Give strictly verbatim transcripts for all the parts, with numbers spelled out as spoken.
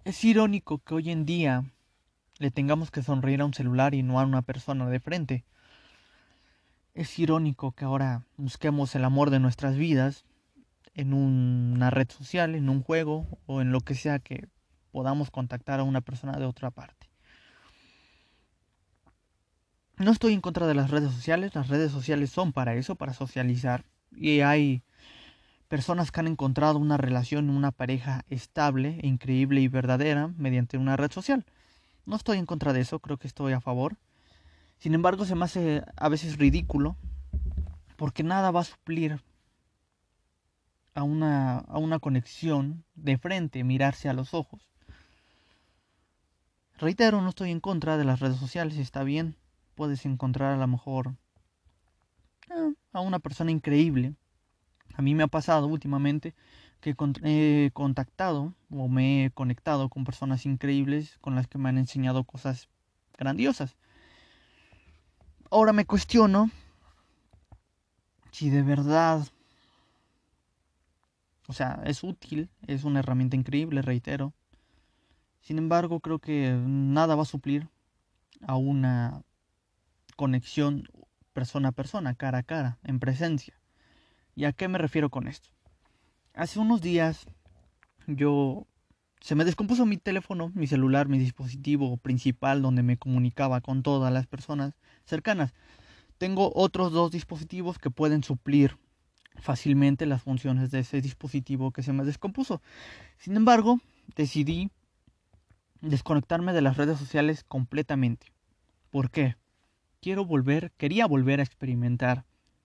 Es irónico que hoy en día le tengamos que sonreír a un celular y no a una persona de frente. Es irónico que ahora busquemos el amor de nuestras vidas en una red social, en un juego o en lo que sea que podamos contactar a una persona de otra parte. No estoy en contra de las redes sociales, las redes sociales son para eso, para socializar. Y hay personas que han encontrado una relación, una pareja estable, increíble y verdadera mediante una red social. No estoy en contra de eso, creo que estoy a favor. Sin embargo, se me hace a veces ridículo porque nada va a suplir a una, a una conexión de frente, mirarse a los ojos. Reitero, no estoy en contra de las redes sociales, está bien. Puedes encontrar a lo mejor eh, a una persona increíble. A mí me ha pasado últimamente que he contactado o me he conectado con personas increíbles con las que me han enseñado cosas grandiosas. Ahora me cuestiono si de verdad, o sea, es útil, es una herramienta increíble, reitero. Sin embargo, creo que nada va a suplir a una conexión persona a persona, cara a cara, en presencia. ¿Y a qué me refiero con esto? Hace unos días yo se me descompuso mi teléfono, mi celular, mi dispositivo principal donde me comunicaba con todas las personas cercanas. Tengo otros dos dispositivos que pueden suplir fácilmente las funciones de ese dispositivo que se me descompuso. Sin embargo, decidí desconectarme de las redes sociales completamente. ¿Por qué? Quiero volver, quería volver a experimentar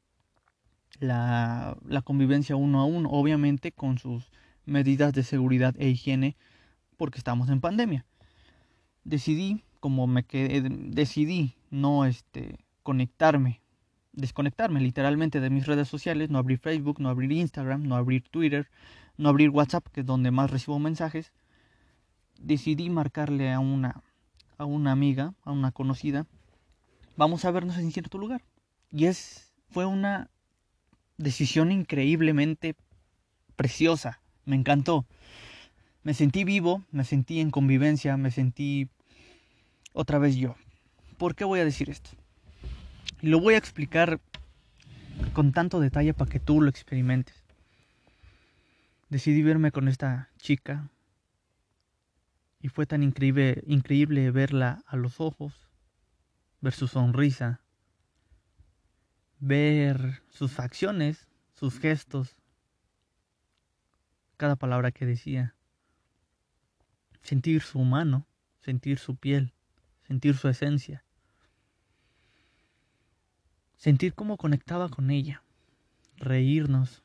la, la convivencia uno a uno, obviamente con sus medidas de seguridad e higiene, porque estamos en pandemia. Decidí, como me quedé, decidí no este, conectarme, desconectarme literalmente de mis redes sociales, no abrir Facebook, no abrir Instagram, no abrir Twitter, no abrir WhatsApp, que es donde más recibo mensajes. Decidí marcarle a una, a una amiga, a una conocida, vamos a vernos en cierto lugar. Y es, fue una decisión increíblemente preciosa, me encantó. Me sentí vivo, me sentí en convivencia, me sentí otra vez yo. ¿Por qué voy a decir esto? Y lo voy a explicar con tanto detalle para que tú lo experimentes. Decidí verme con esta chica y fue tan increíble, increíble verla a los ojos, ver su sonrisa, ver sus facciones, sus gestos, cada palabra que decía, sentir su mano, sentir su piel, sentir su esencia, sentir cómo conectaba con ella, reírnos,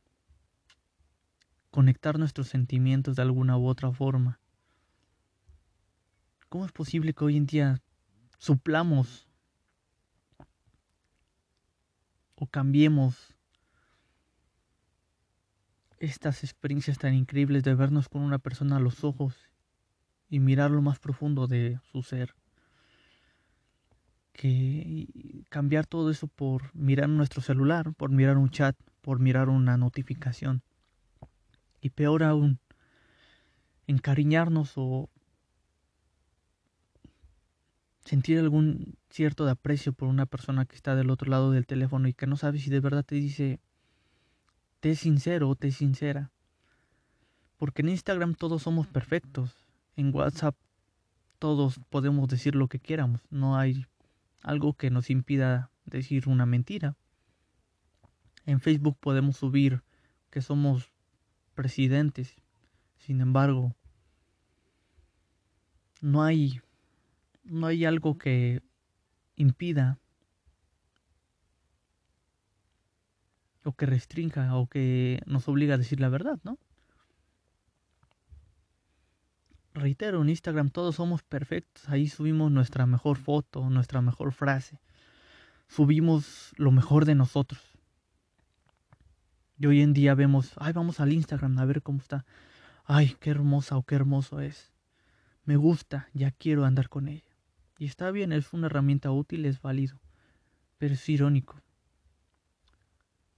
conectar nuestros sentimientos de alguna u otra forma. ¿Cómo es posible que hoy en día suplamos o cambiemos estas experiencias tan increíbles de vernos con una persona a los ojos y mirar lo más profundo de su ser? Que cambiar todo eso por mirar nuestro celular, por mirar un chat, por mirar una notificación. Y peor aún, encariñarnos o sentir algún cierto de aprecio por una persona que está del otro lado del teléfono y que no sabe si de verdad te dice, te es sincero o te es sincera. Porque en Instagram todos somos perfectos, en WhatsApp todos podemos decir lo que quieramos, no hay algo que nos impida decir una mentira. En Facebook podemos subir que somos presidentes, sin embargo, no hay, no hay algo que impida o que restrinja o que nos obliga a decir la verdad, ¿no? Reitero, en Instagram todos somos perfectos, ahí subimos nuestra mejor foto, nuestra mejor frase, subimos lo mejor de nosotros. Y hoy en día vemos, ay, vamos al Instagram a ver cómo está. Ay, qué hermosa o qué hermoso es. Me gusta, ya quiero andar con ella. Y está bien, es una herramienta útil, es válido. Pero es irónico.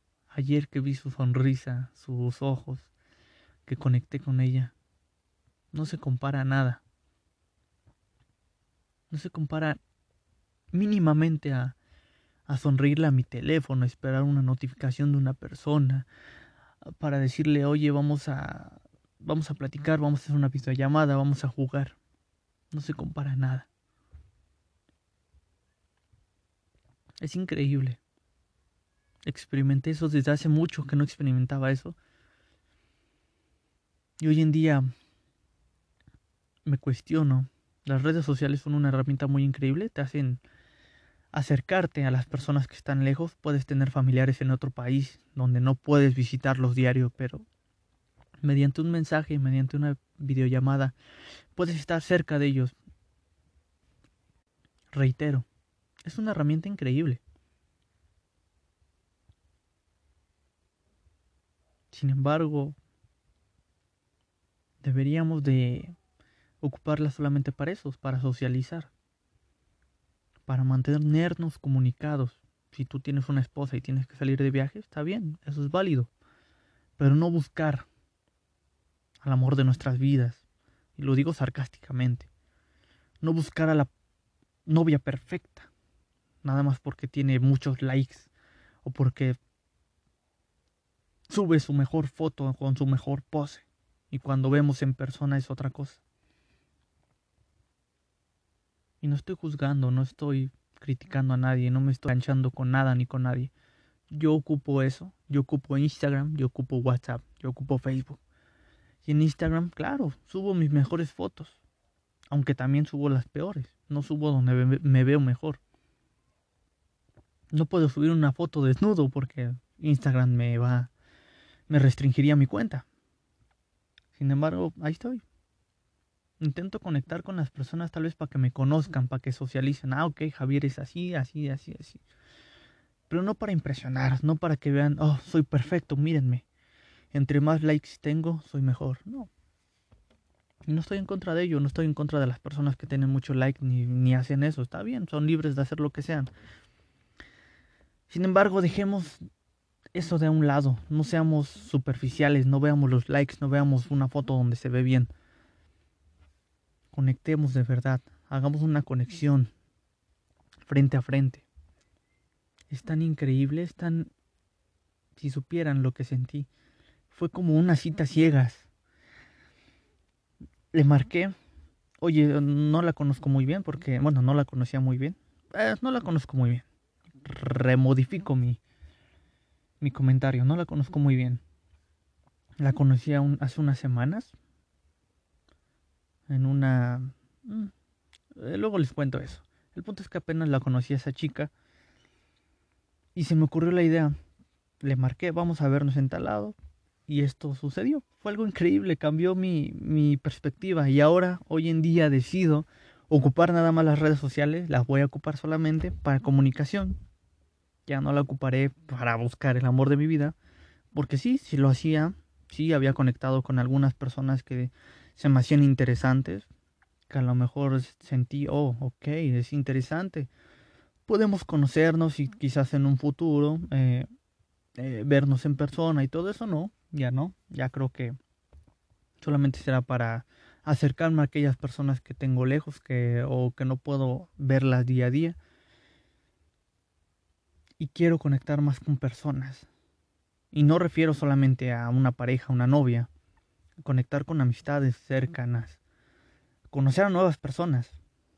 Ayer que vi su sonrisa, sus ojos, que conecté con ella, no se compara a nada. No se compara mínimamente a, a sonreírle a mi teléfono, a esperar una notificación de una persona, para decirle, oye, vamos a, vamos a platicar, vamos a hacer una videollamada, vamos a jugar. No se compara a nada. Es increíble. Experimenté eso desde hace mucho que no experimentaba eso. Y hoy en día me cuestiono. Las redes sociales son una herramienta muy increíble. Te hacen acercarte a las personas que están lejos. Puedes tener familiares en otro país donde no puedes visitarlos diario, pero mediante un mensaje, mediante una videollamada, puedes estar cerca de ellos. Reitero, es una herramienta increíble. Sin embargo, deberíamos de ocuparla solamente para eso, para socializar, para mantenernos comunicados. Si tú tienes una esposa y tienes que salir de viaje, está bien, eso es válido. Pero no buscar al amor de nuestras vidas, y lo digo sarcásticamente, no buscar a la novia perfecta, nada más porque tiene muchos likes o porque sube su mejor foto con su mejor pose y cuando vemos en persona es otra cosa. Y no estoy juzgando, no estoy criticando a nadie, no me estoy enganchando con nada ni con nadie. Yo ocupo eso, yo ocupo Instagram, yo ocupo WhatsApp, yo ocupo Facebook. Y en Instagram, claro, subo mis mejores fotos, aunque también subo las peores, no subo donde me veo mejor. No puedo subir una foto desnudo porque Instagram me va, me restringiría mi cuenta. Sin embargo, ahí estoy. Intento conectar con las personas tal vez para que me conozcan, para que socialicen. Ah, ok, Javier es así, así, así, así. Pero no para impresionar, no para que vean, oh, soy perfecto, mírenme. Entre más likes tengo, soy mejor. No. Y no estoy en contra de ello, no estoy en contra de las personas que tienen mucho like ni, ni hacen eso. Está bien, son libres de hacer lo que sean. Sin embargo, dejemos eso de un lado. No seamos superficiales, no veamos los likes, no veamos una foto donde se ve bien. Conectemos de verdad, hagamos una conexión frente a frente. Es tan increíble, es tan... Si supieran lo que sentí. Fue como unas citas ciegas. Le marqué. Oye, no la conozco muy bien porque... Bueno, no la conocía muy bien. Eh, no la conozco muy bien. Remodifico mi, mi comentario. No la conozco muy bien. La conocí un, hace unas semanas. En una... Mm, eh, luego les cuento eso. El punto es que apenas la conocí a esa chica. Y se me ocurrió la idea. Le marqué, vamos a vernos en tal lado. Y esto sucedió. Fue algo increíble, cambió mi, mi perspectiva. Y ahora, hoy en día, decido ocupar nada más las redes sociales. Las voy a ocupar solamente para comunicación. Ya no la ocuparé para buscar el amor de mi vida. Porque sí, sí lo hacía. Sí, había conectado con algunas personas que se me hacían interesantes. Que a lo mejor sentí, oh, ok, es interesante. Podemos conocernos y quizás en un futuro eh, eh, vernos en persona y todo eso, no. Ya no, ya creo que solamente será para acercarme a aquellas personas que tengo lejos que, o que no puedo verlas día a día. Y quiero conectar más con personas. Y no refiero solamente a una pareja, una novia. Conectar con amistades cercanas. Conocer a nuevas personas.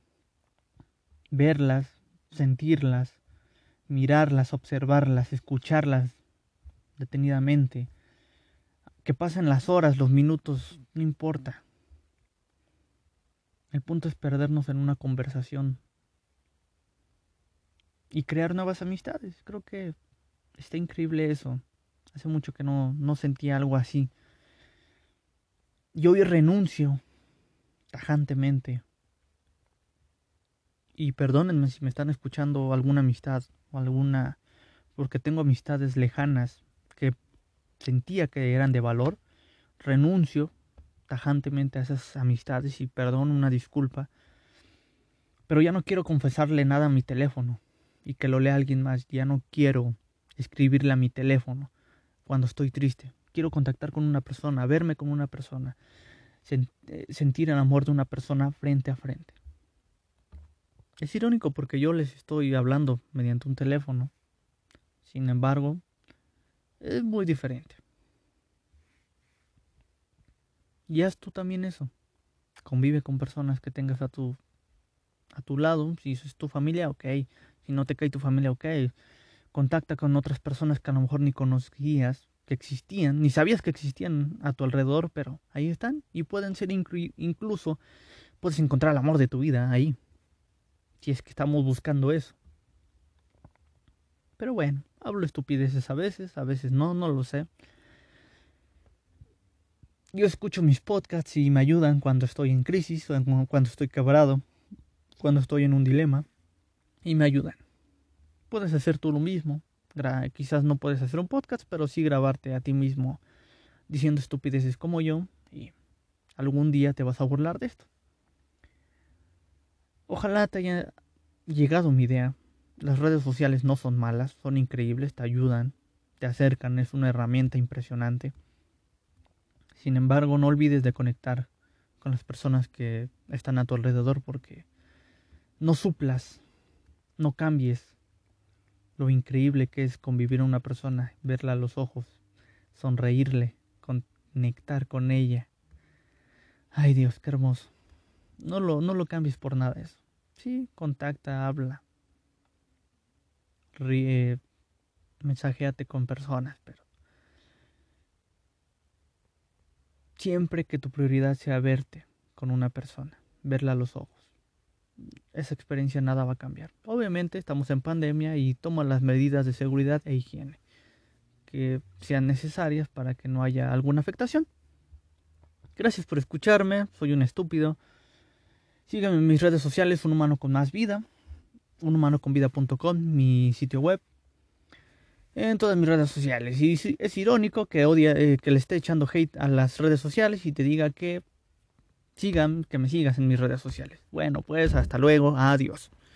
Verlas, sentirlas, mirarlas, observarlas, escucharlas detenidamente. Que pasen las horas, los minutos, no importa. El punto es perdernos en una conversación y crear nuevas amistades. Creo que está increíble eso. Hace mucho que no, no sentía algo así. Y hoy renuncio tajantemente. Y perdónenme si me están escuchando alguna amistad o alguna... Porque tengo amistades lejanas que sentía que eran de valor. Renuncio tajantemente a esas amistades y perdono una disculpa. Pero ya no quiero confesarle nada a mi teléfono y que lo lea alguien más. Ya no quiero escribirle a mi teléfono cuando estoy triste. Quiero contactar con una persona, verme con una persona, sen- eh, sentir el amor de una persona frente a frente. Es irónico porque yo les estoy hablando mediante un teléfono. Sin embargo, es muy diferente. Y haz tú también eso. Convive con personas que tengas a tu, a tu lado. Si es tu familia, ok. Si no te cae tu familia, ok. Contacta con otras personas que a lo mejor ni conocías que existían, ni sabías que existían a tu alrededor, pero ahí están. Y pueden ser inclu- incluso, puedes encontrar el amor de tu vida ahí. Si es que estamos buscando eso. Pero bueno, hablo estupideces a veces, a veces no, no lo sé. Yo escucho mis podcasts y me ayudan cuando estoy en crisis, o cuando estoy quebrado, cuando estoy en un dilema, y me ayudan. Puedes hacer tú lo mismo. Gra- quizás no puedes hacer un podcast, pero sí grabarte a ti mismo diciendo estupideces como yo, y algún día te vas a burlar de esto. Ojalá te haya llegado mi idea. Las redes sociales no son malas, son increíbles, te ayudan, te acercan, es una herramienta impresionante. Sin embargo, no olvides de conectar con las personas que están a tu alrededor, porque no suplas, no cambies lo increíble que es convivir con una persona, verla a los ojos, sonreírle, conectar con ella. Ay Dios, qué hermoso. No lo, no lo cambies por nada eso. Sí, contacta, habla, ríe, mensajéate con personas, pero siempre que tu prioridad sea verte con una persona, verla a los ojos. Esa experiencia nada va a cambiar. Obviamente estamos en pandemia y toma las medidas de seguridad e higiene que sean necesarias para que no haya alguna afectación. Gracias por escucharme, soy un estúpido. Síganme en mis redes sociales, Un Humano con Más Vida, un humano con vida punto com, mi sitio web, en todas mis redes sociales. Y es irónico que odia, eh, que le esté echando hate a las redes sociales y te diga que sigan, que me sigas en mis redes sociales. Bueno, pues hasta luego, adiós.